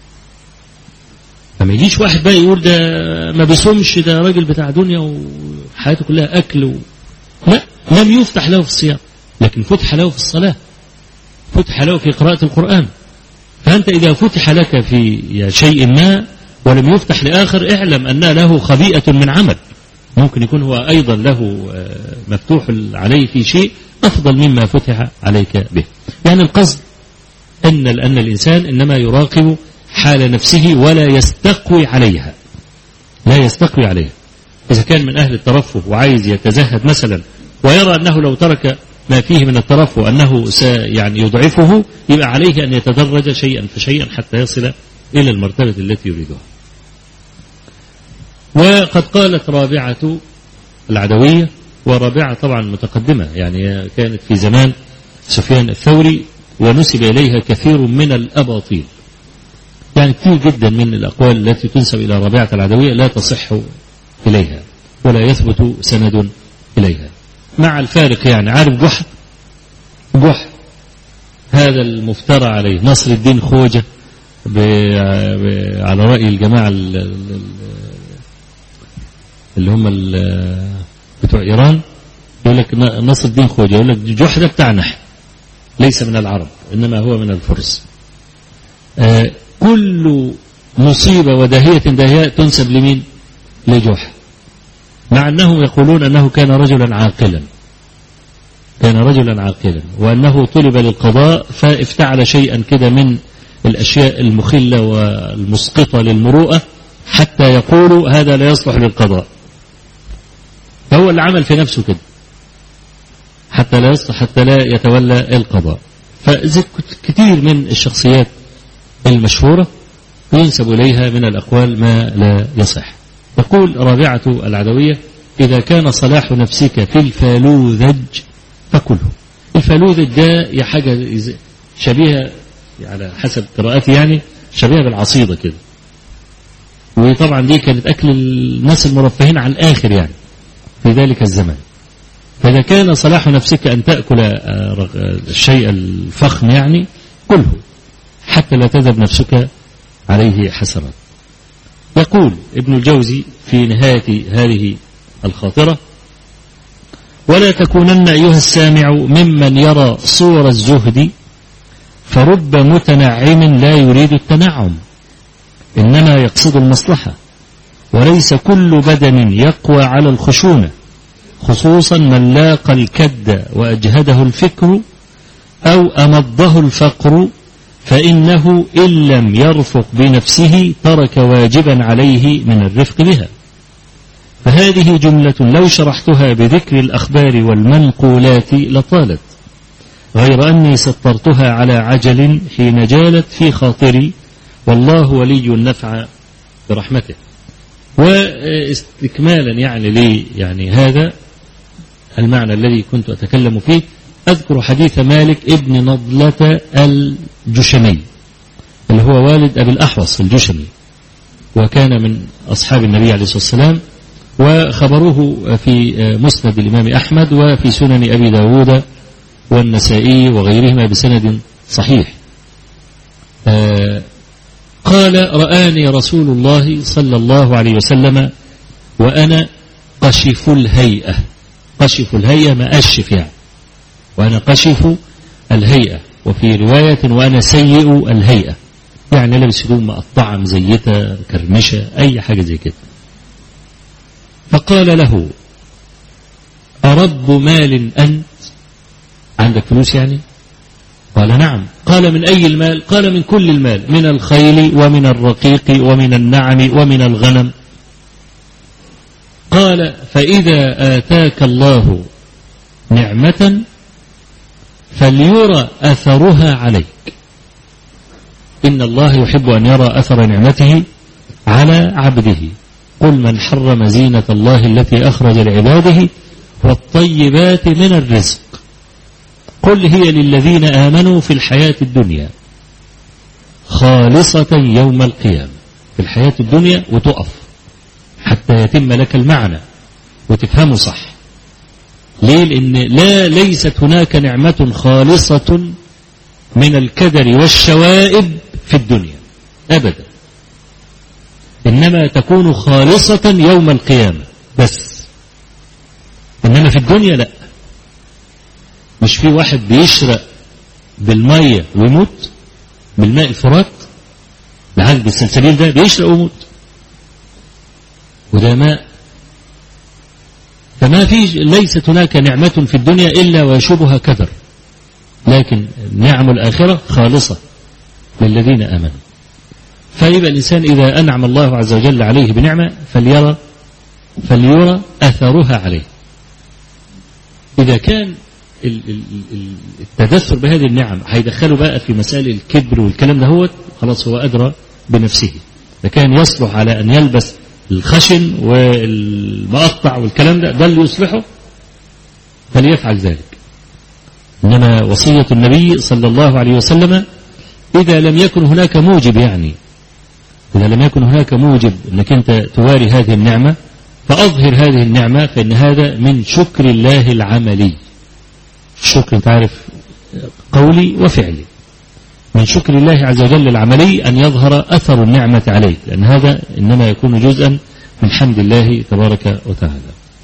فما يجيش واحد بقى يقول ده ما بيصومش، ده راجل بتاع دنيا وحياته كلها أكل و... لا، لم يفتح له في الصيام، لكن فتح له في الصلاة، فتح له في قراءة القرآن. فأنت إذا فتح لك في شيء ما ولم يفتح لآخر، اعلم أن له خبيئة من عمل، ممكن يكون هو أيضا له مفتوح عليه في شيء أفضل مما فتح عليك به. يعني القصد أن أن الإنسان إنما يراقب حال نفسه ولا يستقوي عليها، لا يستقوي عليها. إذا كان من أهل الترفه وعايز يتزهد مثلا ويرى أنه لو ترك ما فيه من الترفه أنه يعني يضعفه، يبقى عليه أن يتدرج شيئا فشيئا حتى يصل إلى المرتبة التي يريدها. وقد قالت رابعة العدوية، ورابعة طبعا متقدمة، يعني كانت في زمان سفيان الثوري ونسب إليها كثير من الأباطيل، يعني كثير جدا من الأقوال التي تنسب إلى رابعة العدوية لا تصح إليها ولا يثبت سند إليها، مع الفارق. يعني عارف جحا، جحا هذا المفترى عليه نصر الدين خوجة على رأي الجماعة اللي هم بتوع إيران، يقول لك نصر الدين خوجة، يقول لك جحا ده بتاع نحن، ليس من العرب إنما هو من الفرس. آه كل مصيبة وداهية داهية تنسب لمين؟ لجحا، مع أنهم يقولون أنه كان رجلا عاقلا، كان رجلا عاقلا، وأنه طلب للقضاء فافتعل شيئا كده من الأشياء المخلة والمسقطة للمروءة حتى يقولوا هذا لا يصلح للقضاء، فهو اللي عمل في نفسه كده حتى لا حتى لا يتولى القضاء. فكثير من الشخصيات المشهورة ينسب إليها من الأقوال ما لا يصح. يقول رابعة العدوية: إذا كان صلاح نفسك في الفالوذج فكله. الفالوذج ده يا حاجة شبيهة على حسب قراءتي يعني شبيهة بالعصيدة كده، وطبعا دي كانت أكل الناس المرفهين على الآخر يعني في ذلك الزمن. فإذا كان صلاح نفسك أن تأكل الشيء الفخم يعني كله حتى لا تذهب نفسك عليه حسرات. يقول ابن الجوزي في نهاية هذه الخاطرة: ولا تكونن أيها السامع ممن يرى صور الزهد، فرب متنعم لا يريد التنعم، إنما يقصد المصلحة، وليس كل بدن يقوى على الخشونة، خصوصا من لاقى الكد وأجهده الفكر أو أمضه الفقر، فإنه إن لم يرفق بنفسه ترك واجبا عليه من الرفق بها. فهذه جملة لو شرحتها بذكر الأخبار والمنقولات لطالت، غير أني سطرتها على عجل حين جالت في خاطري، والله ولي النفع برحمته. واستكمالا يعني لي يعني هذا المعنى الذي كنت أتكلم فيه، أذكر حديث مالك ابن نضلة الجشمي اللي هو والد أبي الأحوص الجشمي، وكان من أصحاب النبي عليه الصلاة والسلام، وخبروه في مسند الإمام أحمد وفي سنن أبي داود والنسائي وغيرهما بسند صحيح. آه قال: رآني رسول الله صلى الله عليه وسلم وأنا قشف الهيئة. قشف الهيئة ما أشف يعني، وأنا قشف الهيئة، وفي رواية وأنا سيء الهيئة، يعني لابس هدوم مقطعة مزيتة كرمشة أي حاجة زي كده. فقال له: أرب مال أنت؟ عندك فلوس يعني؟ قال: نعم. قال: من أي المال؟ قال: من كل المال، من الخيل ومن الرقيق ومن النعم ومن الغنم. قال: فإذا آتاك الله نعمة فليرى أثرها عليك، إن الله يحب أن يرى أثر نعمته على عبده. قل: من حرم زينة الله التي أخرج لعباده والطيبات من الرزق، قل هي للذين آمنوا في الحياة الدنيا خالصة يوم القيامة. في الحياة الدنيا وتقف حتى يتم لك المعنى وتفهمه صح. ليه؟ لأن لا ليست هناك نعمة خالصة من الكدر والشوائب في الدنيا أبدا، إنما تكون خالصة يوم القيامة بس، إنما في الدنيا لا. مش في واحد بيشرق بالمية ويموت، بالماء الفرات العذب السلسبيل ده بيشرق ويموت، وده ماء. فما في ليست هناك نعمة في الدنيا إلا ويشوبها كدر، لكن نعم الآخرة خالصة للذين آمنوا. فيبقى الإنسان إذا أنعم الله عز وجل عليه بنعمة فليرى فليرى أثرها عليه. إذا كان التدثر بهذه النعم هيدخله بقى في مسائل الكبر والكلام ده، هو خلاص هو أدرى بنفسه. إذا كان يصلح على أن يلبس الخشن والمقطع والكلام ده ده اللي يصلحه فليفعل ذلك. إنما وصية النبي صلى الله عليه وسلم إذا لم يكن هناك موجب، يعني إذا لم يكن هناك موجب أنك أنت تواري هذه النعمة فأظهر هذه النعمة، فإن هذا من شكر الله العملي. الشكر تعرف قولي وفعلي، من شكر الله عز وجل العملي أن يظهر أثر النعمة عليك، لأن هذا إنما يكون جزءا من حمد الله تبارك وتعالى.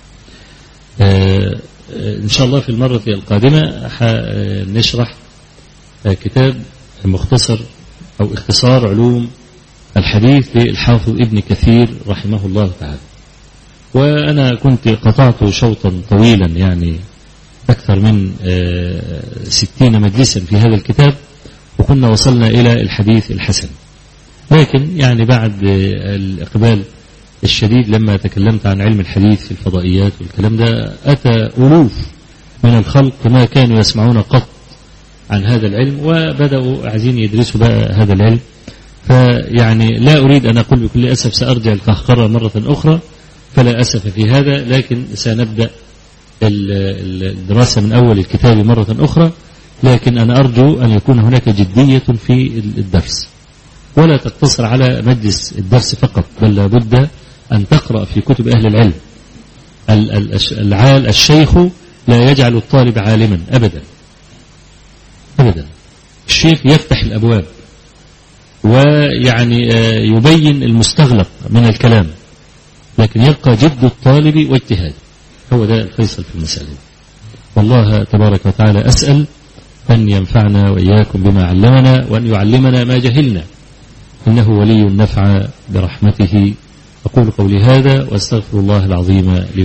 آه إن شاء الله في المرة القادمة نشرح كتاب مختصر أو اختصار علوم الحديث للحافظ ابن كثير رحمه الله تعالى. وأنا كنت قطعت شوطا طويلا يعني أكثر من ستين مجلسا في هذا الكتاب، وكنا وصلنا إلى الحديث الحسن، لكن يعني بعد الإقبال الشديد لما تكلمت عن علم الحديث في الفضائيات والكلام ده، أتى ألوف من الخلق ما كانوا يسمعون قط عن هذا العلم، وبدأوا عايزين يدرسوا بقى هذا العلم. فيعني لا أريد أن أقول بكل أسف سأرجع القهقرة مرة أخرى، فلا أسف في هذا، لكن سنبدأ الدراسة من أول الكتاب مرة أخرى. لكن أنا أرجو أن يكون هناك جدية في الدرس، ولا تقتصر على مجلس الدرس فقط، بل لابد أن تقرأ في كتب أهل العلم. العال الشيخ لا يجعل الطالب عالما أبدا أبدا. الشيخ يفتح الأبواب ويعني يبين المستغلق من الكلام، لكن يبقى جد الطالب واجتهاد، هو ده الفيصل في المسألة. والله تبارك وتعالى أسأل أن ينفعنا وإياكم بما علمنا، وأن يعلمنا ما جهلنا، إنه ولي النفع برحمته. أقول قولي هذا وأستغفر الله العظيم لي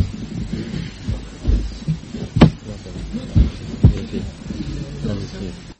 ولكم.